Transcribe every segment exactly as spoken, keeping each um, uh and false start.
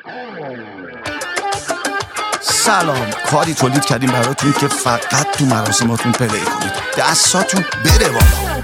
سلام، کاری تولید کردیم براتون که فقط تو مراسماتون پلی کنید، دستاتون بره بالا.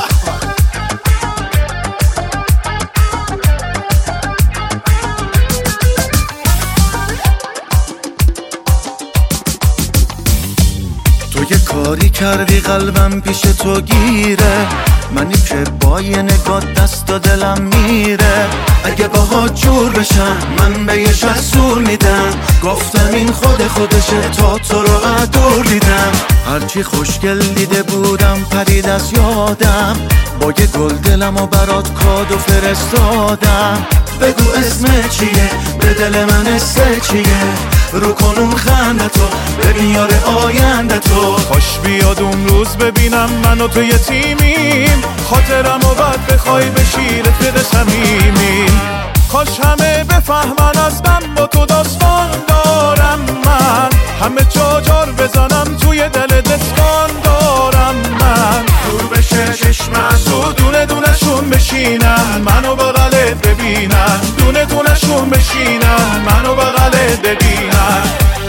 تو یه کاری کردی قلبم پیش تو گیره، منی که با یه نگاه دست و دلم میره. اگه باها جور بشم من به یه شسور میدم، گفتم این خود خودشه تا تو رو ادور دیدم. هرچی خوشگل دیده بودم پرید از یادم، با یه گل دلم و برات کادو فرستادم. بگو اسم چیه، به دل من اسم چیه، رو کنون خنده تو ببین یار آینده تو. خوش بیاد اون روز ببینم من و تو یه تیمیم، خاطرم و بعد بخوای بشی رفیق صمیمیم. کاش همه بفهمن از من با تو داستان دارم، من همه جا جار بزنم توی دل دستان دارم. من دور بشه چشمم تو دونه دونه شون بشینن، منو بغلت ببینن، دونه دونه شون بشینن، منو بغلت ببینن.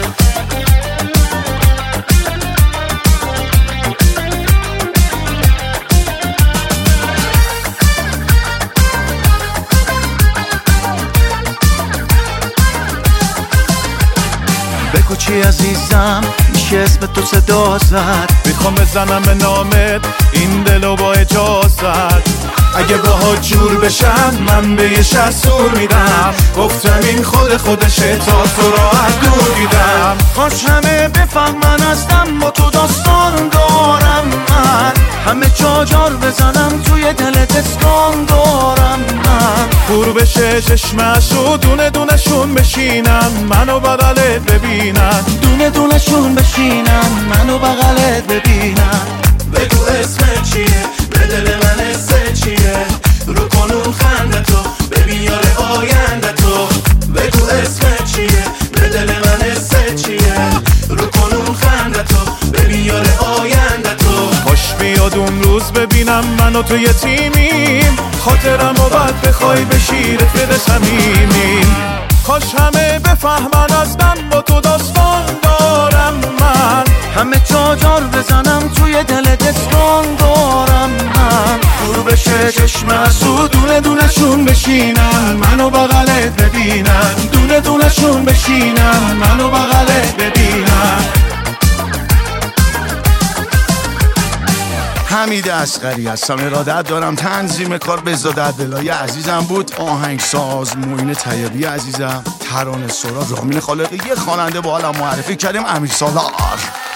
بگو چی عزیزم میشه اسم تو صدا زد، میخوام بزنم به نامت این دلو با اجازت. اگه باها جور بشم من به یه شسور میدم، گفتم این خود خودشه تا تو را دور دیدم. کاش همه بفهمن ازم با تو داستان دارم، من همه جا جار بزنم توی دلت اسکان دارم. من پور بشه چشمش و دونه دونه شون بشینن، منو بغلت ببینن، دونه دونه شون بشینن، منو بغلت ببینن. بگو اسم چیه، به دل من اسم چیه، رو کنون خنده تو ببین یار آینده تو. بگو اسم چیه، به دل من اسم چیه، رو کنون خنده تو ببین یار آینده تو. خوش بیاد اون روز ببینم من و تو یه تیمیم، خاطرم و بعد بخوای بشی رفیق صمیمیم. کاش همه بفهمن از من با تو داستان دارم، من همه جا جار بزنم توی دل دستان دارم. من دور بشه چشم از دونه دونه شون بشینن، منو بغلت ببینن، دونه دونه شون بشینن، منو بغلت ببینن. حمید اصغری هستم، ارادت دارم تنظیم کار بهزاد عبداللهی عزیزم بود، آهنگساز معین طیبی عزیزم، ترانه سرا رامین خالقی، یه خواننده با حالم معرفی کردیم امیر سالار.